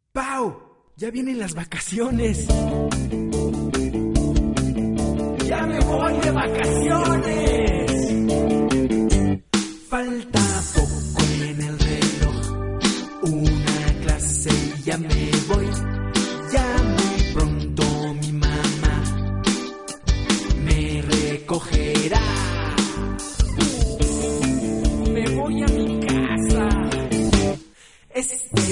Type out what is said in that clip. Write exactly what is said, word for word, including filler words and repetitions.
¡Pau! ¡Ya vienen las vacaciones! ¡Ya me voy de vacaciones! Falta poco en el reloj, una clase y ya me voy. Ya muy pronto mi mamá me recogerá. Me voy a mi casa. Este